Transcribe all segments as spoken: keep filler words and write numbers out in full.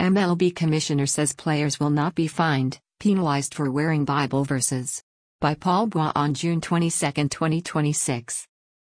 M L B commissioner says players will not be fined, penalized for wearing Bible verses. By Paul Bois on June twenty-second, twenty twenty-six.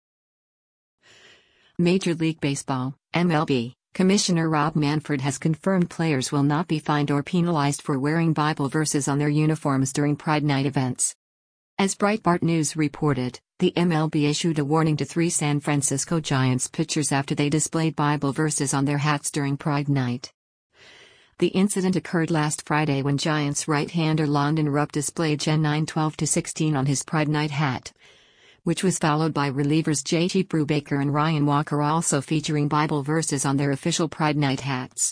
Major League Baseball, M L B, Commissioner Rob Manfred has confirmed players will not be fined or penalized for wearing Bible verses on their uniforms during Pride Night events. As Breitbart News reported, the M L B issued a warning to three San Francisco Giants pitchers after they displayed Bible verses on their hats during Pride Night. The incident occurred last Friday when Giants right-hander London Rupp displayed Gen nine twelve to sixteen on his Pride Night hat, which was followed by relievers J T Brubaker and Ryan Walker also featuring Bible verses on their official Pride Night hats.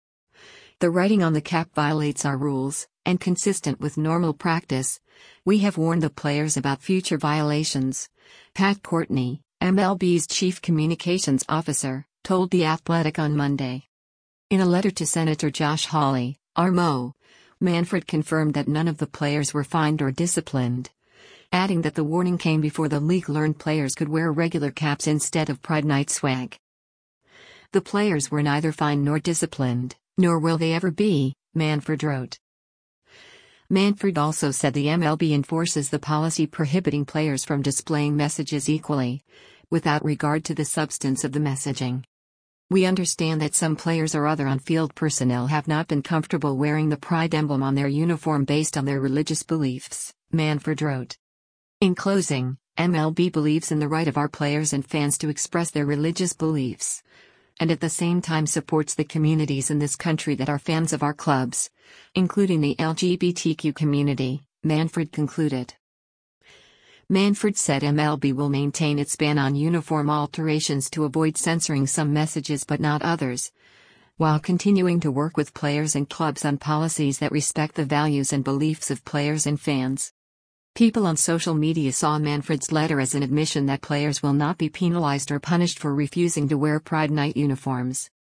The writing on the cap violates our rules, and consistent with normal practice, we have warned the players about future violations, Pat Courtney, M L B's chief communications officer, told The Athletic on Monday. In a letter to Senator Josh Hawley, R M O, Manfred confirmed that none of the players were fined or disciplined, adding that the warning came before the league learned players could wear regular caps instead of Pride Night swag. The players were neither fined nor disciplined, nor will they ever be, Manfred wrote. Manfred also said the M L B enforces the policy prohibiting players from displaying messages equally, without regard to the substance of the messaging. We understand that some players or other on-field personnel have not been comfortable wearing the Pride emblem on their uniform based on their religious beliefs, Manfred wrote. In closing, M L B believes in the right of our players and fans to express their religious beliefs, and at the same time supports the communities in this country that are fans of our clubs, including the L G B T Q community, Manfred concluded. Manfred said M L B will maintain its ban on uniform alterations to avoid censoring some messages but not others, while continuing to work with players and clubs on policies that respect the values and beliefs of players and fans. People on social media saw Manfred's letter as an admission that players will not be penalized or punished for refusing to wear Pride Night uniforms.